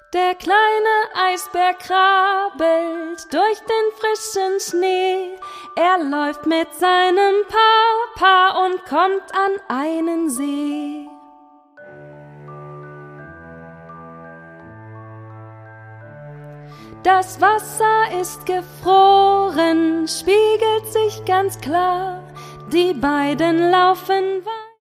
Der kleine Eisbär krabbelt durch den frischen Schnee. Er läuft mit seinem Papa und kommt an einen See. Das Wasser ist gefroren, spiegelt sich ganz klar. Die beiden laufen weiter.